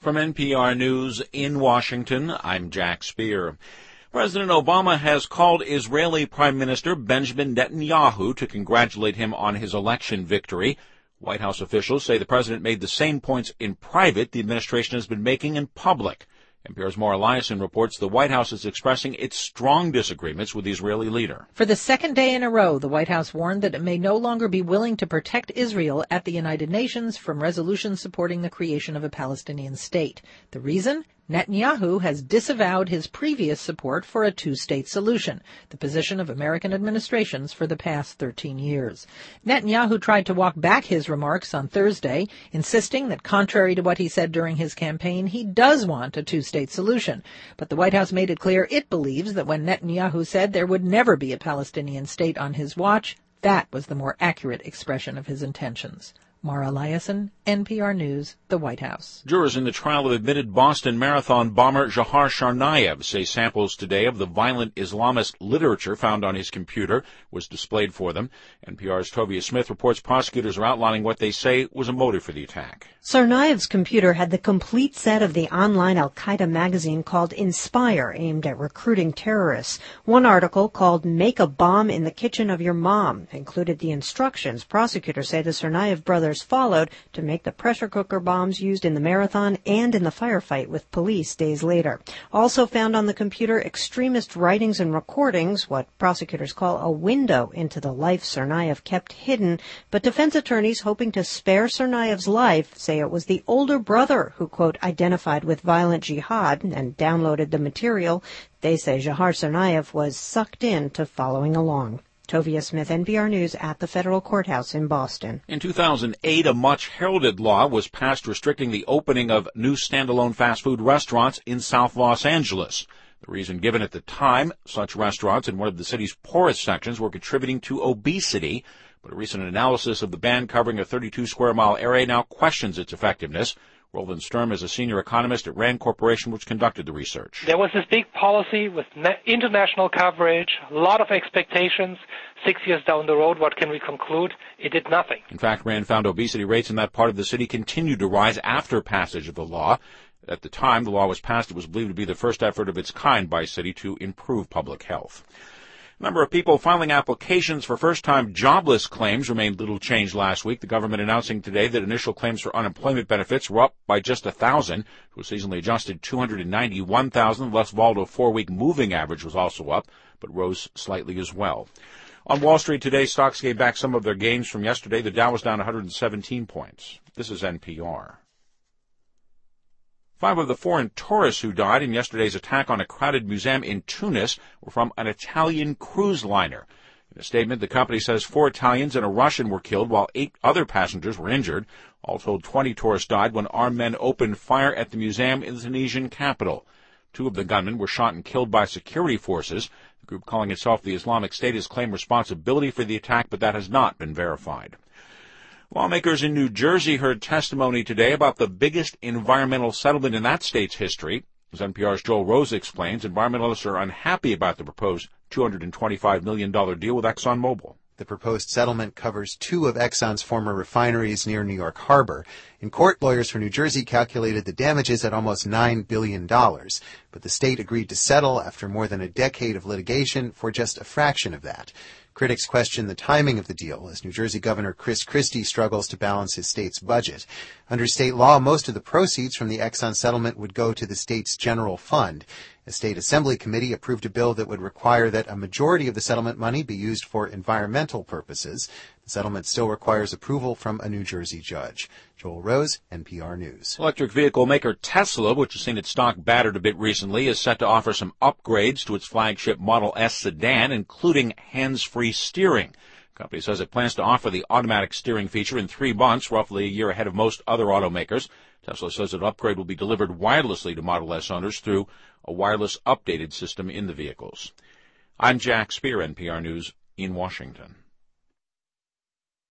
From NPR News in Washington, I'm Jack Speer. President Obama has called Israeli Prime Minister Benjamin Netanyahu to congratulate him on his election victory. White House officials say the president made the same points in private the administration has been making in public. NPR's Maura Liasson reports the White House is expressing its strong disagreements with the Israeli leader. For the second day in a row, the White House warned that it may no longer be willing to protect Israel at the United Nations from resolutions supporting the creation of a Palestinian state. The reason? Netanyahu has disavowed his previous support for a two-state solution, the position of American administrations for the past 13 years. Netanyahu tried to walk back his remarks on Thursday, insisting that contrary to what he said during his campaign, he does want a two-state solution. But the White House made it clear it believes that when Netanyahu said there would never be a Palestinian state on his watch, that was the more accurate expression of his intentions. Maura Liasson, NPR News, the White House. Jurors in the trial of admitted Boston Marathon bomber Dzhokhar Tsarnaev say samples today of the violent Islamist literature found on his computer was displayed for them. NPR's Tovia Smith reports prosecutors are outlining what they say was a motive for the attack. Tsarnaev's computer had the complete set of the online al-Qaeda magazine called Inspire, aimed at recruiting terrorists. One article called Make a Bomb in the Kitchen of Your Mom included the instructions prosecutors say the Tsarnaev brothers followed to make the pressure cooker bombs used in the marathon and in the firefight with police days later. Also found on the computer, extremist writings and recordings, what prosecutors call a window into the life Tsarnaev kept hidden. But defense attorneys hoping to spare Tsarnaev's life say it was the older brother who, quote, identified with violent jihad and downloaded the material. They say Dzhokhar Tsarnaev was sucked into following along. Tovia Smith, NPR News, at the federal courthouse in Boston. In 2008, a much-heralded law was passed restricting the opening of new standalone fast food restaurants in South Los Angeles. The reason given at the time, such restaurants in one of the city's poorest sections were contributing to obesity, but a recent analysis of the ban covering a 32-square-mile area now questions its effectiveness. Roland Sturm is a senior economist at RAND Corporation, which conducted the research. There was this big policy with international coverage, a lot of expectations. 6 years down the road, what can we conclude? It did nothing. In fact, RAND found obesity rates in that part of the city continued to rise after passage of the law. At the time the law was passed, it was believed to be the first effort of its kind by a city to improve public health. The number of people filing applications for first-time jobless claims remained little changed last week. The government announcing today that initial claims for unemployment benefits were up by just 1,000 to a seasonally adjusted 291,000. The Les Valdo four-week moving average was also up, but rose slightly as well. On Wall Street today, stocks gave back some of their gains from yesterday. The Dow was down 117 points. This is NPR. 5 of the foreign tourists who died in yesterday's attack on a crowded museum in Tunis were from an Italian cruise liner. In a statement, the company says 4 Italians and a Russian were killed while 8 other passengers were injured. All told, 20 tourists died when armed men opened fire at the museum in the Tunisian capital. 2 of the gunmen were shot and killed by security forces. The group calling itself the Islamic State has claimed responsibility for the attack, but that has not been verified. Lawmakers in New Jersey heard testimony today about the biggest environmental settlement in that state's history. As NPR's Joel Rose explains, environmentalists are unhappy about the proposed $225 million deal with ExxonMobil. The proposed settlement covers 2 of Exxon's former refineries near New York Harbor. In court, lawyers for New Jersey calculated the damages at almost $9 billion. But the state agreed to settle after more than a decade of litigation for just a fraction of that. Critics question the timing of the deal as New Jersey Governor Chris Christie struggles to balance his state's budget. Under state law, most of the proceeds from the Exxon settlement would go to the state's general fund. A state assembly committee approved a bill that would require that a majority of the settlement money be used for environmental purposes. The settlement still requires approval from a New Jersey judge. Joel Rose, NPR News. Electric vehicle maker Tesla, which has seen its stock battered a bit recently, is set to offer some upgrades to its flagship Model S sedan, including hands-free steering. The company says it plans to offer the automatic steering feature in 3 months, roughly a year ahead of most other automakers. Tesla says an upgrade will be delivered wirelessly to Model S owners through a wireless updated system in the vehicles. I'm Jack Speer, NPR News in Washington.